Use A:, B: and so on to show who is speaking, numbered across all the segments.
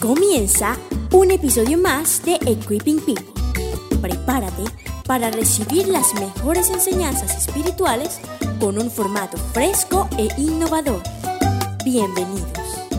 A: Comienza un episodio más de Equipping People. Prepárate para recibir las mejores enseñanzas espirituales con un formato fresco e innovador. Bienvenidos.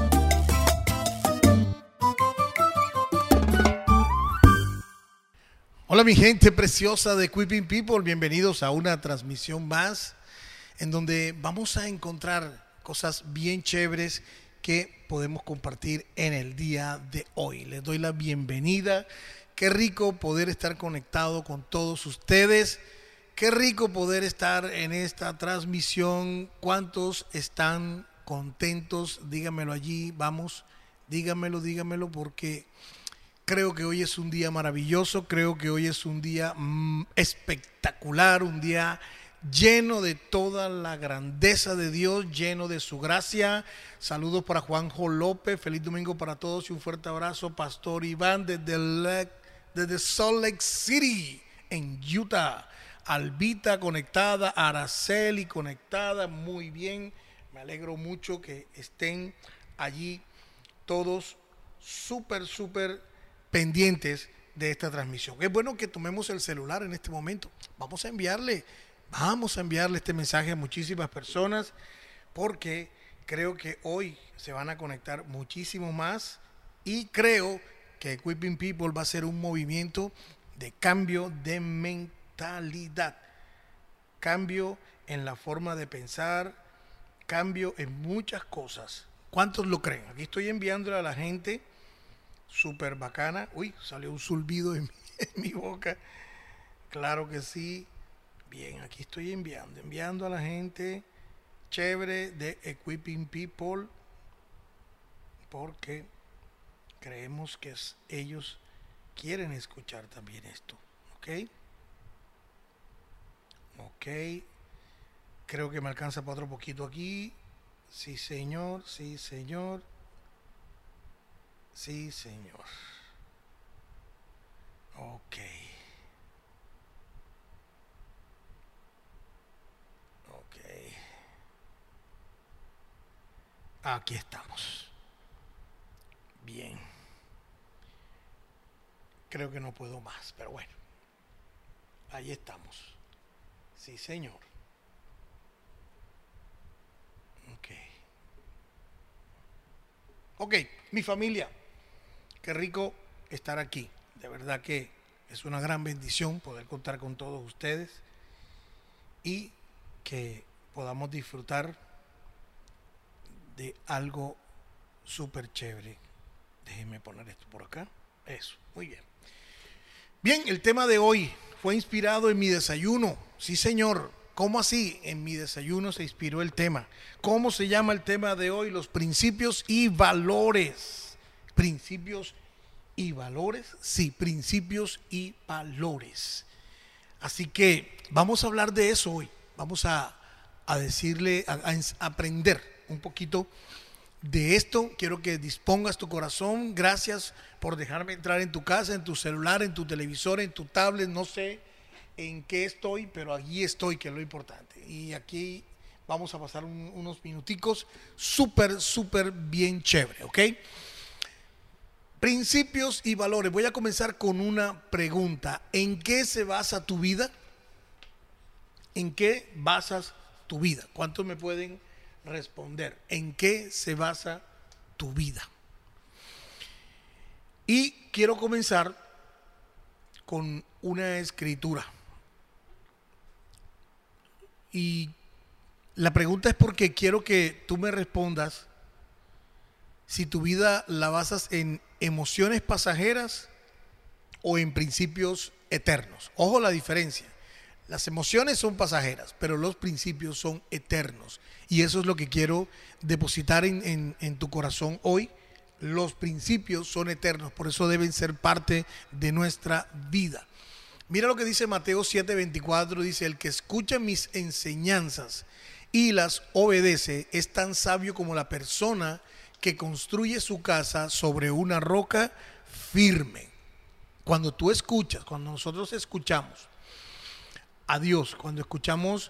B: Hola mi gente preciosa de Equipping People, bienvenidos a una transmisión más en donde vamos a encontrar cosas bien chéveres que podemos compartir en el día de hoy. Les doy la bienvenida. Qué rico poder estar conectado con todos ustedes. Qué rico poder estar en esta transmisión. ¿Cuántos están contentos? Dígamelo allí, vamos, dígamelo porque creo que hoy es un día maravilloso, creo que hoy es un día espectacular, un día lleno de toda la grandeza de Dios, lleno de su gracia. Saludos para Juanjo López, feliz domingo para todos y un fuerte abrazo. Pastor Iván desde Salt Lake City, en Utah. Albita conectada, Araceli conectada, muy bien. Me alegro mucho que estén allí todos súper pendientes de esta transmisión. Es bueno que tomemos el celular en este momento. Vamos a enviarle este mensaje a muchísimas personas porque creo que hoy se van a conectar muchísimo más y creo que Equipping People va a ser un movimiento de cambio de mentalidad, cambio en la forma de pensar, cambio en muchas cosas. ¿Cuántos lo creen? Aquí estoy enviándole a la gente súper bacana. Uy, salió un zumbido en mi boca. Claro que sí. Bien, aquí estoy enviando a la gente chévere de Equipping People porque creemos que ellos quieren escuchar también esto. Ok, creo que me alcanza para otro poquito aquí. Sí señor. Ok. Aquí estamos. Bien. Creo que no puedo más, pero bueno. Ahí estamos. Sí, señor. Ok, mi familia. Qué rico estar aquí. De verdad que es una gran bendición poder contar con todos ustedes y que podamos disfrutar de algo súper chévere. Déjenme poner esto por acá. Eso, muy bien. Bien, el tema de hoy fue inspirado en mi desayuno. Sí, señor. ¿Cómo así? En mi desayuno se inspiró el tema. ¿Cómo se llama el tema de hoy? Los principios y valores. ¿Principios y valores? Sí, principios y valores. Así que vamos a hablar de eso hoy. Vamos a aprender un poquito de esto. Quiero que dispongas tu corazón. Gracias por dejarme entrar en tu casa, en tu celular, en tu televisor, en tu tablet. No sé en qué estoy, pero allí estoy, que es lo importante. Y aquí vamos a pasar unos minuticos súper bien chévere, ¿ok? Principios y valores. Voy a comenzar con una pregunta. ¿En qué se basa tu vida? ¿En qué basas tu vida? ¿Cuántos me pueden responder? ¿En qué se basa tu vida? Y quiero comenzar con una escritura. Y la pregunta es porque quiero que tú me respondas si tu vida la basas en emociones pasajeras o en principios eternos. Ojo la diferencia. Las emociones son pasajeras, pero los principios son eternos. Y eso es lo que quiero depositar en tu corazón hoy. Los principios son eternos, por eso deben ser parte de nuestra vida. Mira lo que dice Mateo 7:24, dice: el que escucha mis enseñanzas y las obedece es tan sabio como la persona que construye su casa sobre una roca firme. Cuando tú escuchas, cuando nosotros escuchamos a Dios, cuando escuchamos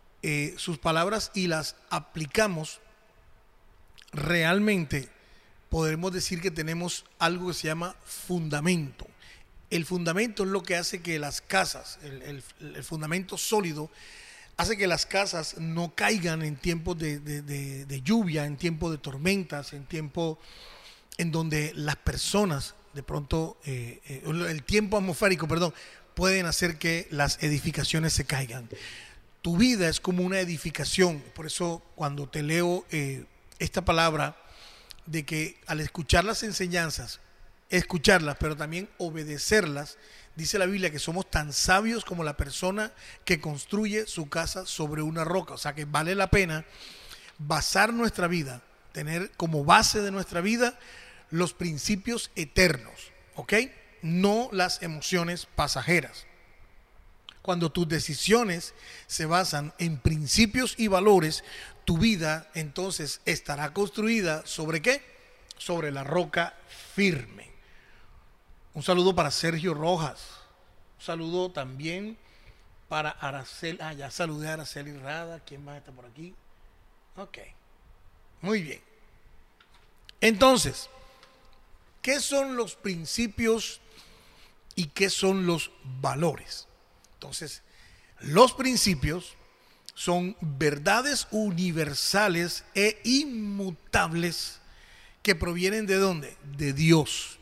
B: sus palabras y las aplicamos, realmente podemos decir que tenemos algo que se llama fundamento. El fundamento es lo que hace que las casas, el fundamento sólido, hace que las casas no caigan en tiempos de lluvia, en tiempos de tormentas, en tiempos en donde las personas, de pronto, el tiempo atmosférico, perdón, pueden hacer que las edificaciones se caigan. Tu vida es como una edificación. Por eso cuando te leo esta palabra de que al escuchar las enseñanzas, escucharlas, pero también obedecerlas, dice la Biblia que somos tan sabios como la persona que construye su casa sobre una roca. O sea que vale la pena basar nuestra vida, tener como base de nuestra vida los principios eternos, ¿ok? No las emociones pasajeras. Cuando tus decisiones se basan en principios y valores, tu vida entonces estará construida ¿sobre qué? Sobre la roca firme. Un saludo para Sergio Rojas. Un saludo también para Araceli. Ya saludé a Araceli Rada. ¿Quién más está por aquí? Ok. Muy bien. Entonces, ¿qué son los principios y qué son los valores? Entonces, los principios son verdades universales e inmutables que provienen ¿de dónde? De Dios.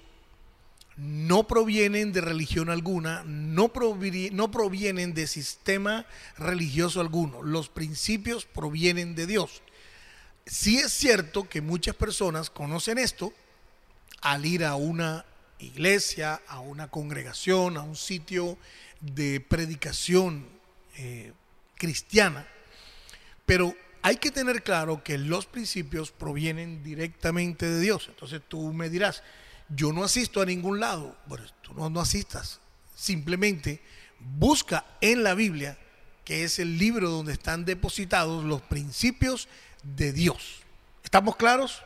B: No provienen de religión alguna, no provienen de sistema religioso alguno. Los principios provienen de Dios. Sí es cierto que muchas personas conocen esto al ir a una iglesia, a una congregación, a un sitio de predicación cristiana, pero hay que tener claro que los principios provienen directamente de Dios. Entonces tú me dirás, yo no asisto a ningún lado. Bueno, tú no asistas, simplemente busca en la Biblia, que es el libro donde están depositados los principios de Dios. ¿Estamos claros?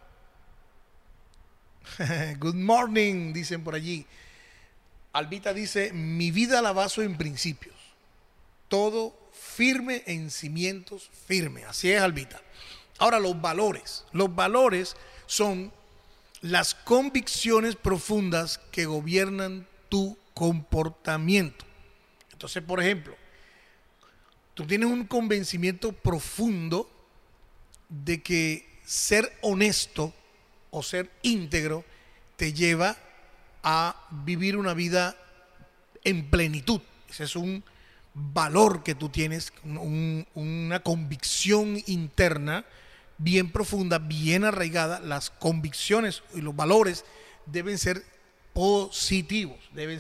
B: Good morning, dicen por allí. Albita dice, mi vida la baso en principios, todo firme en cimientos firmes. Así es, Albita. Ahora, los valores son las convicciones profundas que gobiernan tu comportamiento. Entonces, por ejemplo, tú tienes un convencimiento profundo de que ser honesto o ser íntegro te lleva a vivir una vida en plenitud. Ese es un valor que tú tienes, una convicción interna bien profunda, bien arraigada. Las convicciones y los valores deben ser positivos,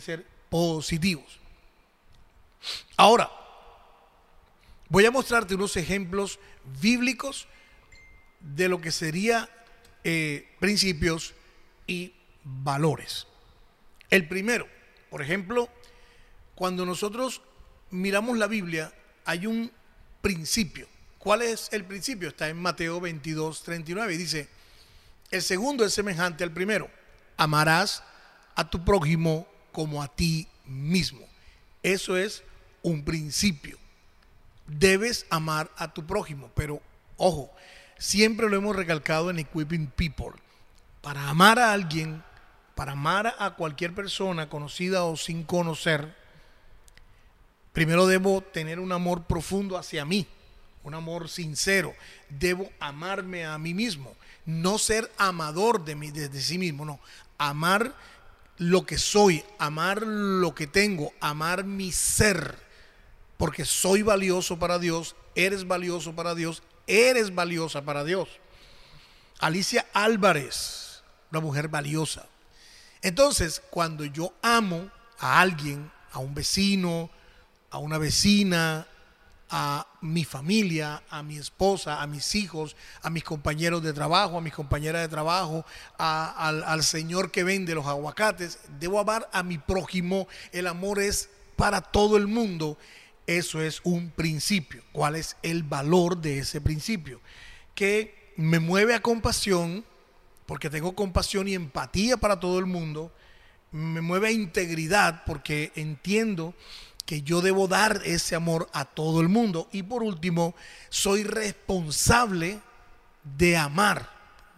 B: Ahora, voy a mostrarte unos ejemplos bíblicos de lo que sería principios y valores. El primero, por ejemplo, cuando nosotros miramos la Biblia, hay un principio. ¿Cuál es el principio? Está en Mateo 22:39 y dice, el segundo es semejante al primero, amarás a tu prójimo como a ti mismo. Eso es un principio. Debes amar a tu prójimo, pero ojo, siempre lo hemos recalcado en Equipping People. Para amar a alguien, para amar a cualquier persona, conocida o sin conocer, primero debo tener un amor profundo hacia mí, un amor sincero. Debo amarme a mí mismo, no ser amador de sí mismo, no. Amar lo que soy, amar lo que tengo, amar mi ser, porque soy valioso para Dios, eres valioso para Dios, eres valiosa para Dios. Alicia Álvarez, una mujer valiosa. Entonces, cuando yo amo a alguien, a un vecino, a una vecina, a mi familia, a mi esposa, a mis hijos, a mis compañeros de trabajo, a mis compañeras de trabajo, al señor que vende los aguacates, debo amar a mi prójimo. El amor es para todo el mundo. Eso es un principio. ¿Cuál es el valor de ese principio? Que me mueve a compasión, porque tengo compasión y empatía para todo el mundo. Me mueve a integridad, porque entiendo que yo debo dar ese amor a todo el mundo. Y por último, soy responsable de amar.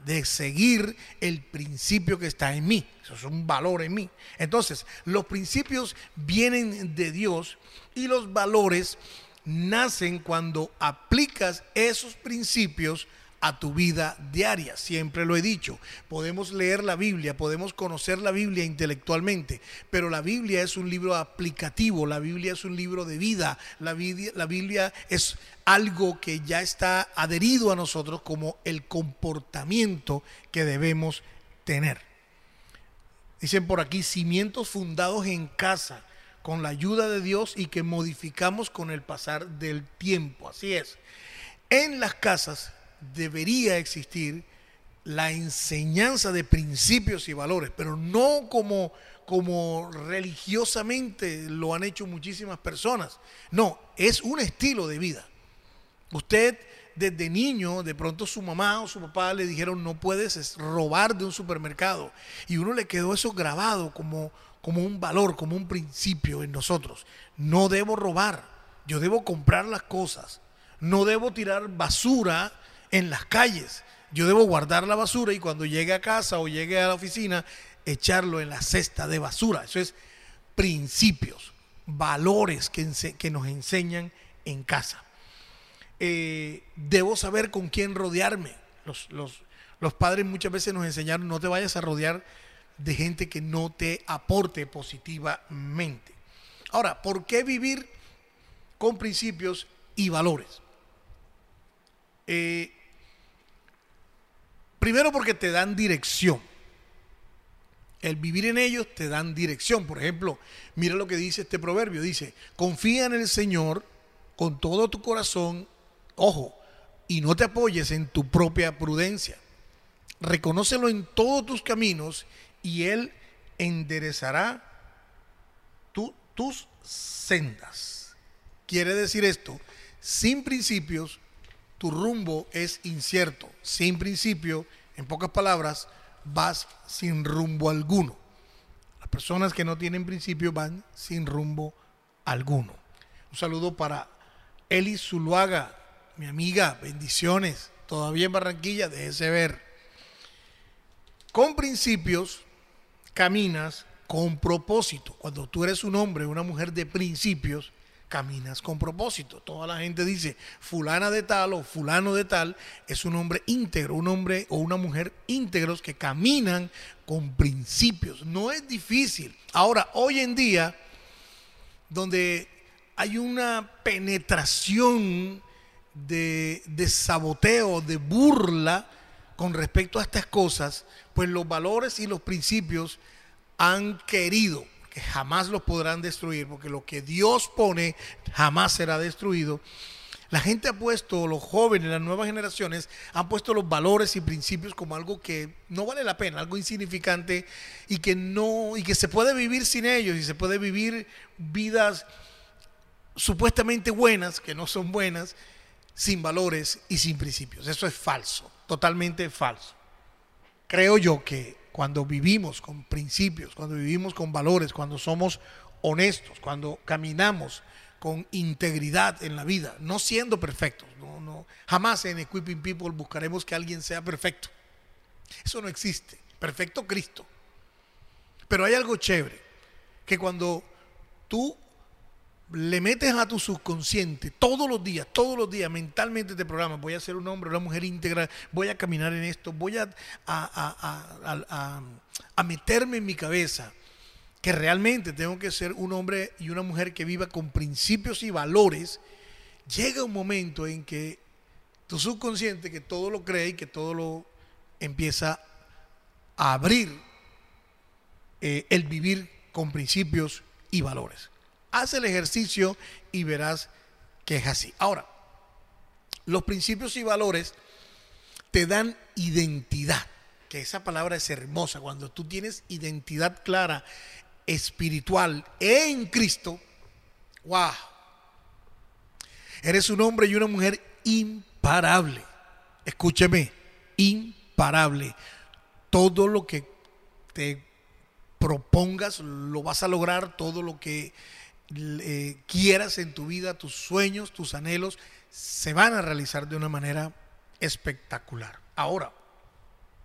B: de seguir el principio que está en mí. Eso es un valor en mí. Entonces, los principios vienen de Dios y los valores nacen cuando aplicas esos principios a tu vida diaria. Siempre lo he dicho, podemos leer la Biblia, podemos conocer la Biblia intelectualmente, pero la Biblia es un libro aplicativo, la Biblia es un libro de vida, la Biblia es algo que ya está adherido a nosotros como el comportamiento que debemos tener. Dicen por aquí, cimientos fundados en casa con la ayuda de Dios y que modificamos con el pasar del tiempo. Así es, en las casas debería existir la enseñanza de principios y valores, pero no como religiosamente lo han hecho muchísimas personas. No, es un estilo de vida. Usted desde niño, de pronto su mamá o su papá le dijeron no puedes robar de un supermercado, y uno le quedó eso grabado como un valor, como un principio en nosotros. No debo robar, yo debo comprar las cosas, no debo tirar basura en las calles, yo debo guardar la basura y cuando llegue a casa o llegue a la oficina echarlo en la cesta de basura. Eso es principios, valores que nos enseñan en casa. Debo saber con quién rodearme. Los padres muchas veces nos enseñaron no te vayas a rodear de gente que no te aporte positivamente. Ahora, ¿por qué vivir con principios y valores? Primero porque te dan dirección. El vivir en ellos te dan dirección. Por ejemplo, mira lo que dice este proverbio. Dice, confía en el Señor con todo tu corazón, ojo, y no te apoyes en tu propia prudencia. Reconócelo en todos tus caminos y Él enderezará tus sendas. Quiere decir esto, sin principios, tu rumbo es incierto. Sin principio, en pocas palabras, vas sin rumbo alguno. Las personas que no tienen principio van sin rumbo alguno. Un saludo para Eli Zuluaga, mi amiga, bendiciones. Todavía en Barranquilla, déjese ver. Con principios caminas con propósito. Cuando tú eres un hombre o una mujer de principios, caminas con propósito. Toda la gente dice, fulana de tal o fulano de tal es un hombre íntegro, un hombre o una mujer íntegros que caminan con principios. No es difícil. Ahora, hoy en día, donde hay una penetración de saboteo, de burla con respecto a estas cosas, pues los valores y los principios han querido, que jamás los podrán destruir, porque lo que Dios pone jamás será destruido. La gente ha puesto, los jóvenes, las nuevas generaciones, han puesto los valores y principios como algo que no vale la pena, algo insignificante y que se puede vivir sin ellos y se puede vivir vidas supuestamente buenas, que no son buenas, sin valores y sin principios. Eso es falso, totalmente falso. Creo yo que cuando vivimos con principios, cuando vivimos con valores, cuando somos honestos, cuando caminamos con integridad en la vida, no siendo perfectos, jamás en Equipping People buscaremos que alguien sea perfecto. Eso no existe. Perfecto Cristo. Pero hay algo chévere, que cuando tú le metes a tu subconsciente todos los días, mentalmente te programas, voy a ser un hombre, una mujer íntegra, voy a caminar en esto, voy a meterme en mi cabeza que realmente tengo que ser un hombre y una mujer que viva con principios y valores. Llega un momento en que tu subconsciente, que todo lo cree y que todo lo empieza a abrir, el vivir con principios y valores. Haz el ejercicio y verás que es así. Ahora, los principios y valores te dan identidad, que esa palabra es hermosa. Cuando tú tienes identidad clara, espiritual en Cristo, wow, eres un hombre y una mujer imparable. Escúcheme, imparable. Todo lo que te propongas lo vas a lograr, todo lo que quieras en tu vida, tus sueños, tus anhelos se van a realizar de una manera espectacular. Ahora,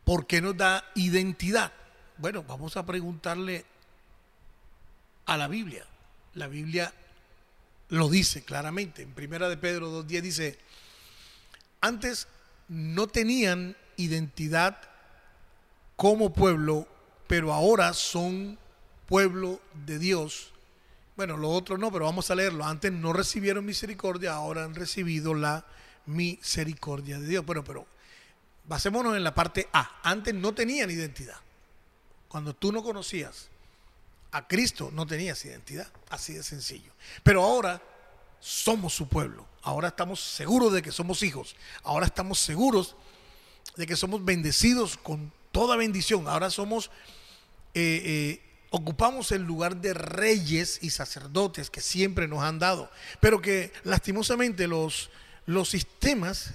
B: ¿Por qué nos da identidad? Bueno, vamos a preguntarle a la Biblia. La Biblia lo dice claramente. En 1 de Pedro 2:10 dice: antes no tenían identidad como pueblo, pero ahora son pueblo de Dios. Bueno, lo otro no, pero vamos a leerlo. Antes no recibieron misericordia, ahora han recibido la misericordia de Dios. Bueno, pero basémonos en la parte A. Antes no tenían identidad. Cuando tú no conocías a Cristo, no tenías identidad. Así de sencillo. Pero ahora somos su pueblo. Ahora estamos seguros de que somos hijos. Ahora estamos seguros de que somos bendecidos con toda bendición. Ahora somos, ocupamos el lugar de reyes y sacerdotes que siempre nos han dado. Pero que lastimosamente los sistemas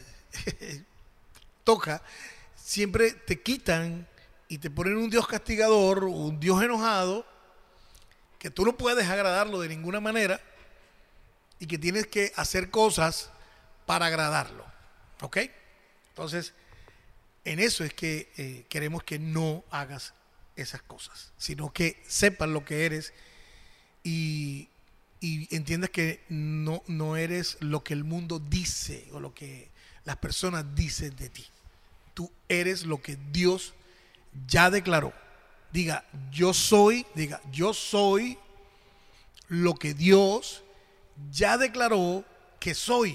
B: siempre te quitan y te ponen un Dios castigador, un Dios enojado, que tú no puedes agradarlo de ninguna manera y que tienes que hacer cosas para agradarlo. ¿Ok? Entonces, en eso es que queremos que no hagas esas cosas, sino que sepas lo que eres y entiendas que no eres lo que el mundo dice o lo que las personas dicen de ti. Tú eres lo que Dios ya declaró. Diga, yo soy lo que Dios ya declaró que soy,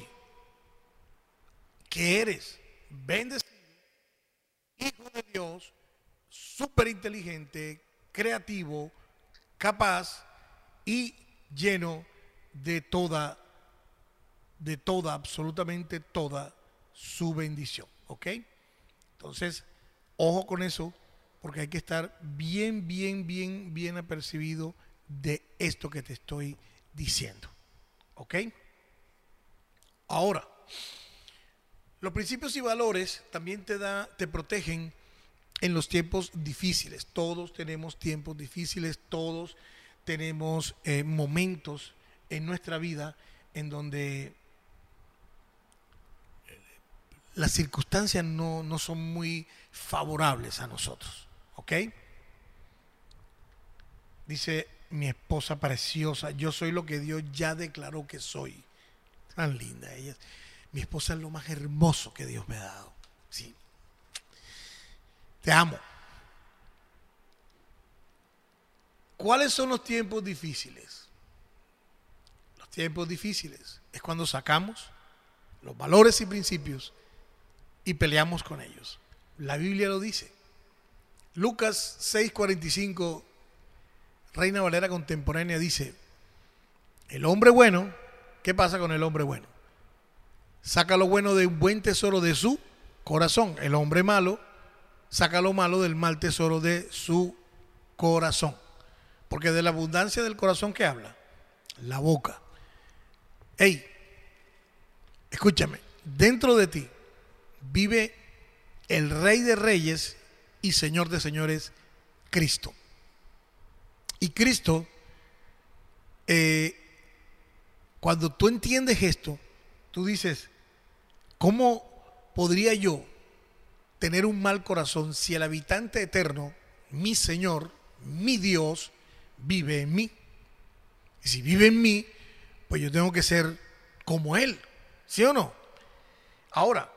B: que eres bendecido, hijo de Dios, súper inteligente, creativo, capaz y lleno de toda, absolutamente toda su bendición. ¿Ok? Entonces, ojo con eso, porque hay que estar bien apercibido de esto que te estoy diciendo. ¿Ok? Ahora, los principios y valores también te protegen en los tiempos difíciles. Todos tenemos tiempos difíciles, todos tenemos momentos en nuestra vida en donde las circunstancias no son muy favorables a nosotros. ¿Ok? Dice mi esposa preciosa, yo soy lo que Dios ya declaró que soy. Tan linda ella. Mi esposa es lo más hermoso que Dios me ha dado. Sí. Te amo. ¿Cuáles son los tiempos difíciles? Los tiempos difíciles es cuando sacamos los valores y principios y peleamos con ellos. La Biblia lo dice. Lucas 6:45, Reina Valera contemporánea, dice: el hombre bueno, ¿qué pasa con el hombre bueno? Saca lo bueno de un buen tesoro de su corazón. El hombre malo saca lo malo del mal tesoro de su corazón. Porque de la abundancia del corazón, ¿qué habla? La boca. Hey, escúchame, dentro de ti vive el Rey de Reyes y Señor de Señores, Cristo. Y Cristo, cuando tú entiendes esto, tú dices, ¿cómo podría yo tener un mal corazón si el habitante eterno, mi Señor, mi Dios, vive en mí? Y si vive en mí, pues yo tengo que ser como Él, ¿sí o no? Ahora,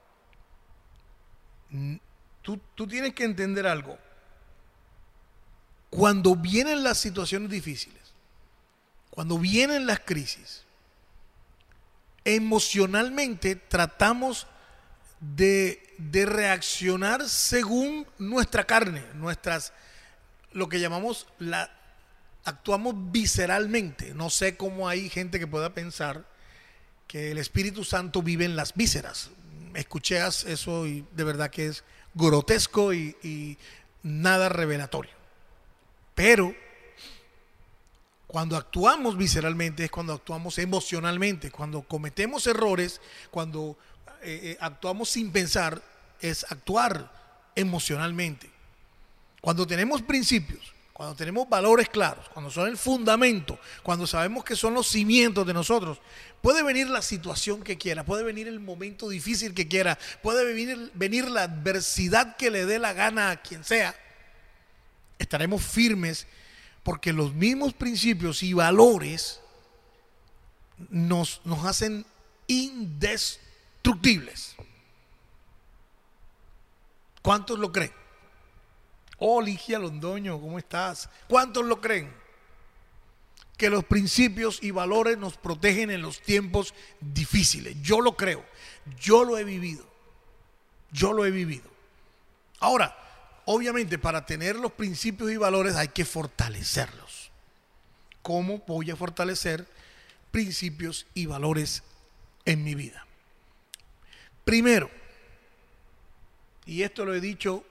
B: tú tienes que entender algo. Cuando vienen las situaciones difíciles, cuando vienen las crisis, emocionalmente tratamos de reaccionar según nuestra carne, lo que llamamos actuamos visceralmente. No sé cómo hay gente que pueda pensar que el Espíritu Santo vive en las vísceras. Escuché eso y de verdad que es grotesco y nada revelatorio. Pero cuando actuamos visceralmente es cuando actuamos emocionalmente. Cuando cometemos errores, cuando actuamos sin pensar, es actuar emocionalmente. Cuando tenemos principios, cuando tenemos valores claros, cuando son el fundamento, cuando sabemos que son los cimientos de nosotros, puede venir la situación que quiera, puede venir el momento difícil que quiera, puede venir la adversidad que le dé la gana a quien sea, estaremos firmes porque los mismos principios y valores nos hacen indestructibles. ¿Cuántos lo creen? Oh, Ligia Londoño, ¿cómo estás? ¿Cuántos lo creen? Que los principios y valores nos protegen en los tiempos difíciles. Yo lo creo, yo lo he vivido. Ahora, obviamente para tener los principios y valores hay que fortalecerlos. ¿Cómo voy a fortalecer principios y valores en mi vida? Primero, y esto lo he dicho,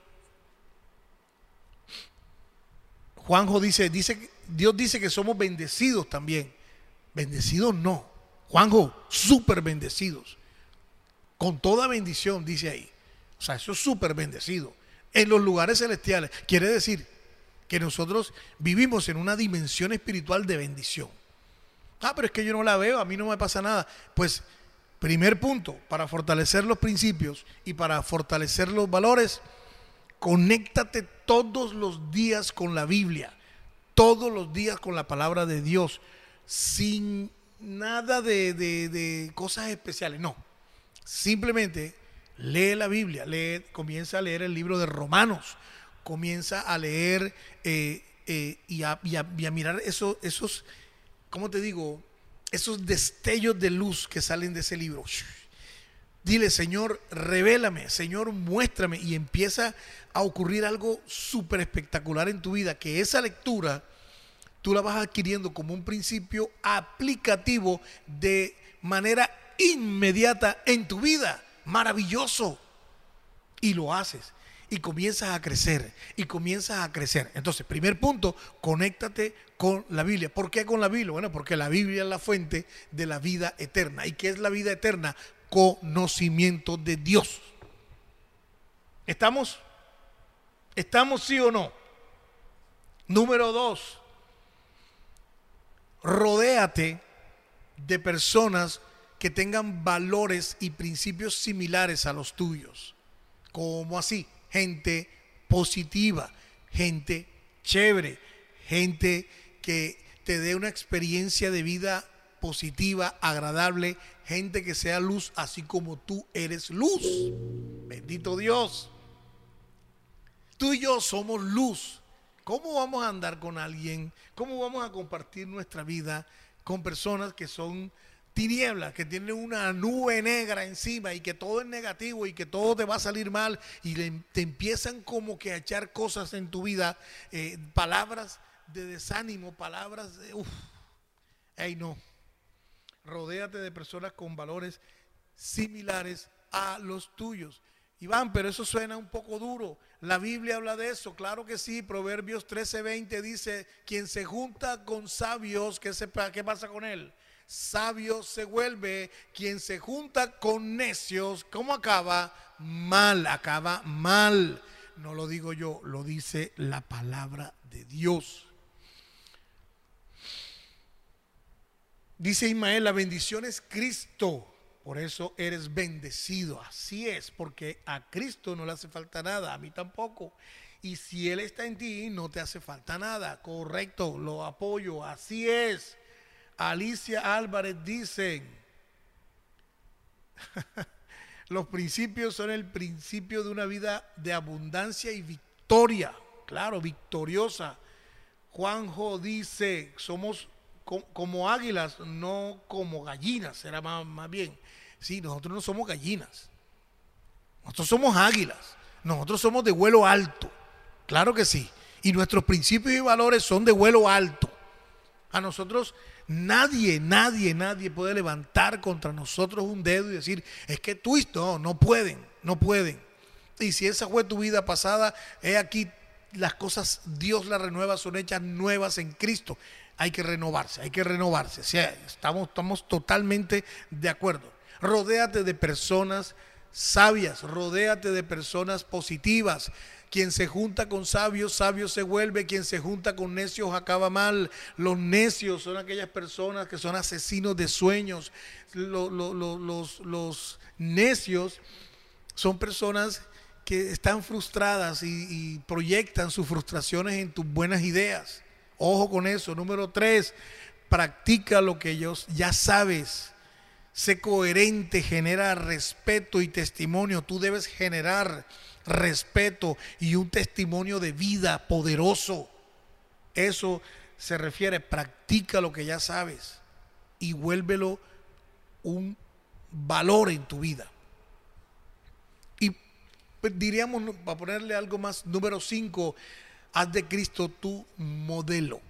B: Juanjo dice, Dios dice que somos bendecidos también. Bendecidos no, Juanjo, súper bendecidos. Con toda bendición, dice ahí. O sea, eso es súper bendecido. En los lugares celestiales. Quiere decir que nosotros vivimos en una dimensión espiritual de bendición. Ah, pero es que yo no la veo, a mí no me pasa nada. Pues, primer punto, para fortalecer los principios y para fortalecer los valores, conéctate todos los días con la Biblia, todos los días con la palabra de Dios, sin nada de cosas especiales, no. Simplemente lee la Biblia, comienza a leer el libro de Romanos, comienza a leer y a mirar esos, ¿cómo te digo? Esos destellos de luz que salen de ese libro. Dile, Señor, revélame, Señor, muéstrame, y empieza a ocurrir algo súper espectacular en tu vida, que esa lectura tú la vas adquiriendo como un principio aplicativo de manera inmediata en tu vida. Maravilloso. Y lo haces y comienzas a crecer y comienzas a crecer. Entonces, primer punto, conéctate con la Biblia. ¿Por qué con la Biblia? Bueno, porque la Biblia es la fuente de la vida eterna. ¿Y qué es la vida eterna? Conocimiento de Dios. ¿Estamos? ¿Estamos, sí o no? Número 2, rodéate de personas que tengan valores y principios similares a los tuyos. ¿Cómo así? Gente positiva, gente chévere, gente que te dé una experiencia de vida positiva, agradable, gente que sea luz así como tú eres luz. Bendito Dios. Tú y yo somos luz. ¿Cómo vamos a andar con alguien? ¿Cómo vamos a compartir nuestra vida con personas que son tinieblas, que tienen una nube negra encima y que todo es negativo y que todo te va a salir mal y te empiezan como que a echar cosas en tu vida, palabras de desánimo, palabras de ey, no. Rodéate de personas con valores similares a los tuyos. Iván, pero eso suena un poco duro. La Biblia habla de eso, claro que sí. Proverbios 13:20 dice: quien se junta con sabios, ¿qué pasa con él? Sabio se vuelve. Quien se junta con necios, ¿cómo acaba? Mal, acaba mal. No lo digo yo, lo dice la palabra de Dios. Dice Ismael, la bendición es Cristo, por eso eres bendecido. Así es, porque a Cristo no le hace falta nada, a mí tampoco. Y si Él está en ti, no te hace falta nada. Correcto, lo apoyo, así es. Alicia Álvarez dice, los principios son el principio de una vida de abundancia y victoria. Claro, victoriosa. Juanjo dice, somos como águilas, no como gallinas, será más bien. Sí, nosotros no somos gallinas, nosotros somos águilas, nosotros somos de vuelo alto, claro que sí, y nuestros principios y valores son de vuelo alto. A nosotros nadie puede levantar contra nosotros un dedo y decir, es que tú, no pueden. Y si esa fue tu vida pasada, he aquí las cosas, Dios las renueva, son hechas nuevas en Cristo. Hay que renovarse. O sea, estamos totalmente de acuerdo. Rodéate de personas sabias. Rodéate de personas positivas. Quien se junta con sabios, sabio se vuelve. Quien se junta con necios acaba mal. Los necios son aquellas personas que son asesinos de sueños. Los necios son personas que están frustradas y proyectan sus frustraciones en tus buenas ideas. Ojo con eso. Número 3, practica lo que ya sabes. Sé coherente, genera respeto y testimonio. Tú debes generar respeto y un testimonio de vida poderoso. Eso se refiere, practica lo que ya sabes y vuélvelo un valor en tu vida. Y pues diríamos, para ponerle algo más, número 5, haz de Cristo tu modelo.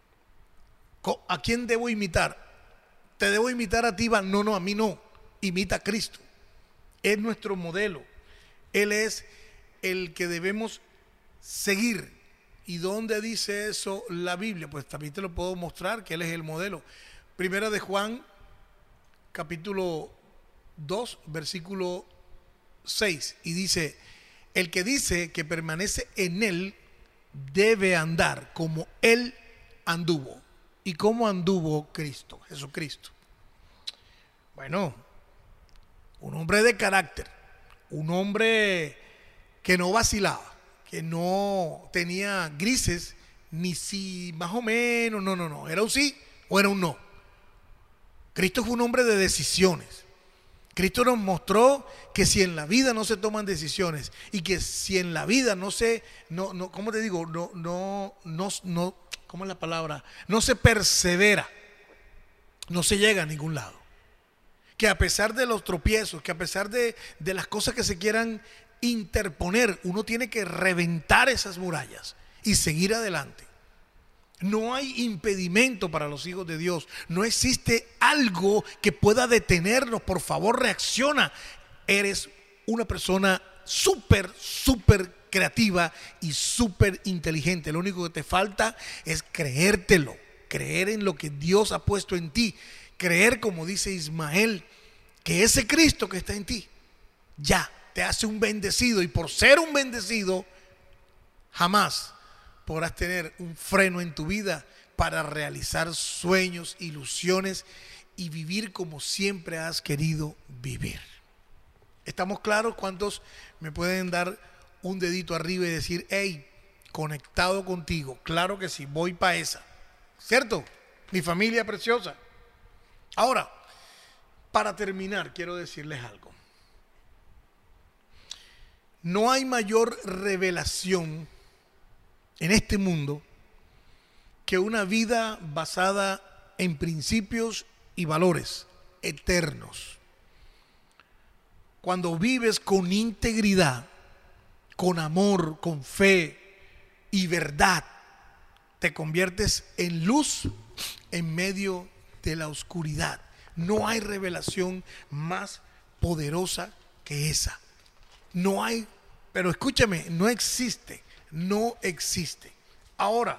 B: ¿A quién debo imitar? ¿Te debo imitar a ti? No, a mí no. Imita a Cristo. Es nuestro modelo. Él es el que debemos seguir. ¿Y dónde dice eso la Biblia? Pues también te lo puedo mostrar, que Él es el modelo. Primera de Juan, capítulo 2, versículo 6. Y dice, el que dice que permanece en Él debe andar como Él anduvo. ¿Y cómo anduvo Cristo, Jesucristo? Bueno, un hombre de carácter, un hombre que no vacilaba, que no tenía grises, ni si más o menos, no, era un sí o era un no. Cristo fue un hombre de decisiones. Cristo nos mostró que si en la vida no se toman decisiones y que si en la vida ¿cómo te digo? ¿Cómo es la palabra? No se persevera, no se llega a ningún lado. Que a pesar de los tropiezos, que a pesar de las cosas que se quieran interponer, uno tiene que reventar esas murallas y seguir adelante. No hay impedimento para los hijos de Dios. No existe algo que pueda detenernos. Por favor, reacciona. Eres una persona súper creativa y súper inteligente. Lo único que te falta es creértelo, creer en lo que Dios ha puesto en ti, creer, como dice Ismael, que ese Cristo que está en ti ya te hace un bendecido, y por ser un bendecido jamás podrás tener un freno en tu vida para realizar sueños, ilusiones y vivir como siempre has querido vivir. ¿Estamos claros? ¿Cuántos me pueden dar un dedito arriba y decir, hey, conectado contigo? Claro que sí, voy para esa. ¿Cierto? Mi familia preciosa. Ahora, para terminar, quiero decirles algo. No hay mayor revelación en este mundo que una vida basada en principios y valores eternos. Cuando vives con integridad, con amor, con fe y verdad, te conviertes en luz en medio de la oscuridad. No hay revelación más poderosa que esa. No hay, pero escúchame, no existe. Ahora,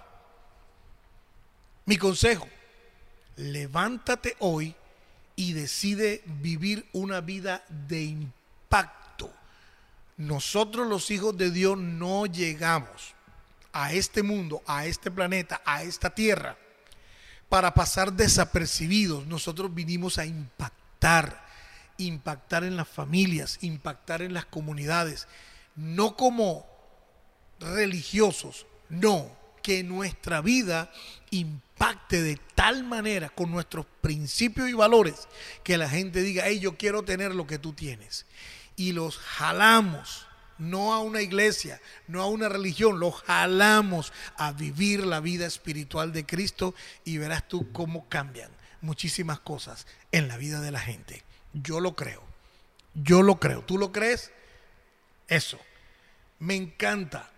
B: mi consejo, levántate hoy y decide vivir una vida de impacto. Nosotros, los hijos de Dios, no llegamos a este mundo, a este planeta, a esta tierra para pasar desapercibidos. Nosotros vinimos a impactar en las familias, impactar en las comunidades, no como religiosos, no, que nuestra vida impacte de tal manera con nuestros principios y valores que la gente diga, hey, yo quiero tener lo que tú tienes. Y los jalamos, no a una iglesia, no a una religión, los jalamos a vivir la vida espiritual de Cristo, y verás tú cómo cambian muchísimas cosas en la vida de la gente. Yo lo creo. ¿Tú lo crees? Eso. Me encanta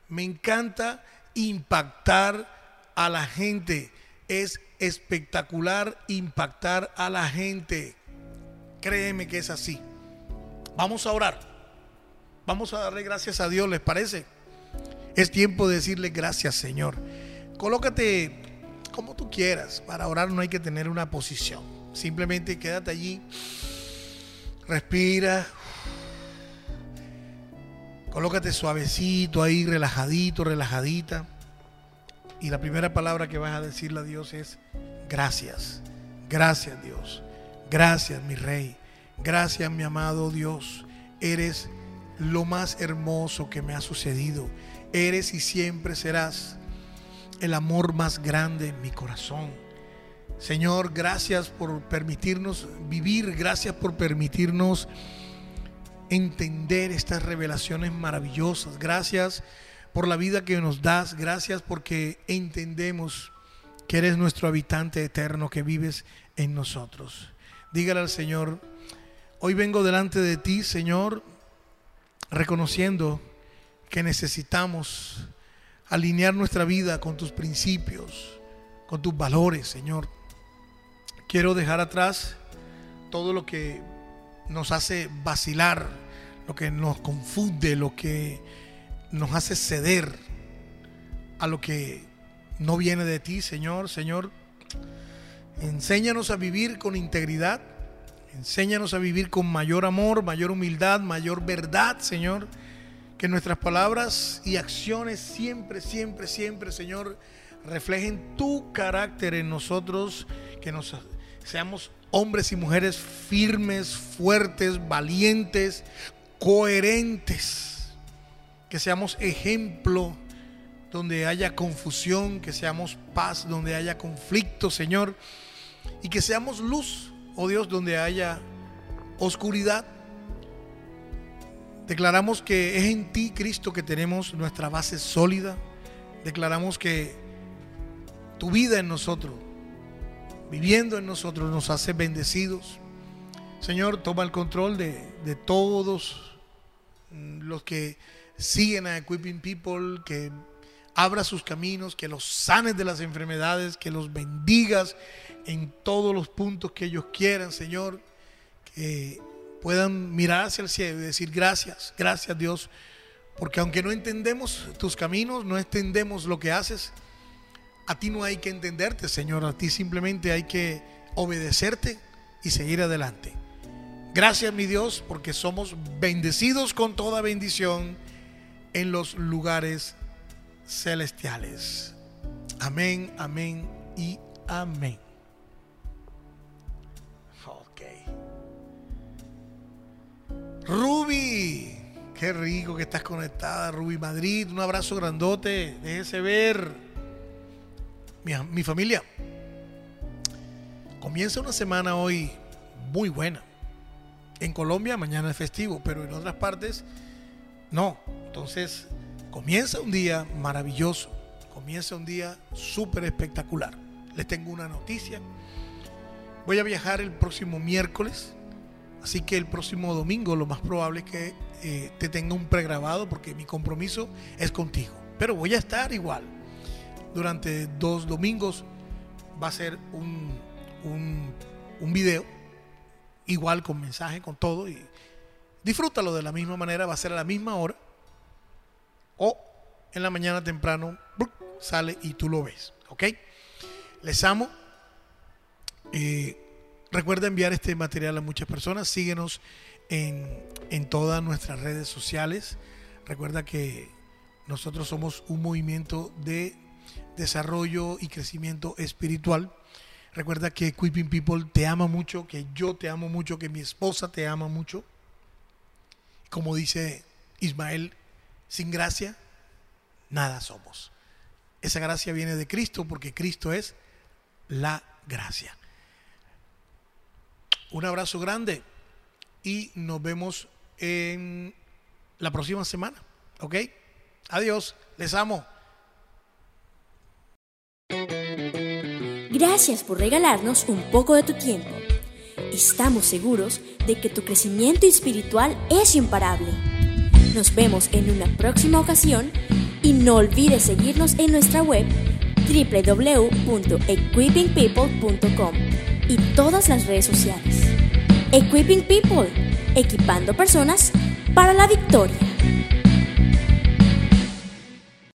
B: impactar a la gente. Es espectacular impactar a la gente. Créeme que es así. Vamos a orar. Vamos a darle gracias a Dios, ¿les parece? Es tiempo de decirle gracias, Señor. Colócate como tú quieras. Para orar no hay que tener una posición. Simplemente quédate allí. Respira. Colócate suavecito ahí, relajadito, relajadita. Y la primera palabra que vas a decirle a Dios es gracias. Gracias, Dios. Gracias, mi Rey. Gracias, mi amado Dios. Eres lo más hermoso que me ha sucedido. Eres y siempre serás el amor más grande en mi corazón. Señor, gracias por permitirnos vivir. Gracias por permitirnos entender estas revelaciones maravillosas. Gracias por la vida que nos das. Gracias porque entendemos que eres nuestro habitante eterno, que vives en nosotros. Dígale al Señor: hoy vengo delante de ti, Señor, reconociendo que necesitamos alinear nuestra vida con tus principios, con tus valores, Señor. Quiero dejar atrás todo lo que nos hace vacilar, lo que nos confunde, lo que nos hace ceder a lo que no viene de ti, Señor. Señor, enséñanos a vivir con integridad, enséñanos a vivir con mayor amor, mayor humildad, mayor verdad, Señor. Que nuestras palabras y acciones siempre, siempre, siempre, Señor, reflejen tu carácter en nosotros, que seamos hombres y mujeres firmes, fuertes, valientes, coherentes, que seamos ejemplo donde haya confusión, que seamos paz donde haya conflicto, Señor, y que seamos luz, oh Dios, donde haya oscuridad. Declaramos que es en ti, Cristo, que tenemos nuestra base sólida. Declaramos que tu vida en nosotros, viviendo en nosotros, nos hace bendecidos. Señor, toma el control de todos los que siguen a Equipping People, que abra sus caminos, que los sanes de las enfermedades, que los bendigas en todos los puntos que ellos quieran, Señor, que puedan mirar hacia el cielo y decir gracias, gracias, Dios, porque aunque no entendemos tus caminos, no entendemos lo que haces, a ti no hay que entenderte, Señor, a ti simplemente hay que obedecerte y seguir adelante. Gracias, mi Dios, porque somos bendecidos con toda bendición en los lugares celestiales. Amén, amén y amén. Ruby, qué rico que estás conectada, Ruby Madrid, un abrazo grandote, déjese ver. Mi familia, comienza una semana hoy muy buena. En Colombia mañana es festivo, pero en otras partes no. Entonces comienza un día maravilloso, comienza un día súper espectacular. Les tengo una noticia: voy a viajar el próximo miércoles. Así que el próximo domingo lo más probable es que te tenga un pregrabado, porque mi compromiso es contigo. Pero voy a estar igual. Durante 2 domingos va a ser un video, igual con mensaje, con todo. Y disfrútalo de la misma manera, va a ser a la misma hora. O en la mañana temprano sale y tú lo ves. ¿Ok? Les amo. Recuerda enviar este material a muchas personas. Síguenos en todas nuestras redes sociales. Recuerda que nosotros somos un movimiento de desarrollo y crecimiento espiritual. Recuerda que Equipping People te ama mucho, que yo te amo mucho, que mi esposa te ama mucho. Como dice Ismael, sin gracia nada somos. Esa gracia viene de Cristo, porque Cristo es la gracia. Un abrazo grande y nos vemos en la próxima semana. ¿Ok? Adiós, les amo.
A: Gracias por regalarnos un poco de tu tiempo. Estamos seguros de que tu crecimiento espiritual es imparable. Nos vemos en una próxima ocasión y no olvides seguirnos en nuestra web www.equippingpeople.com y todas las redes sociales. Equipping People, equipando personas para la victoria.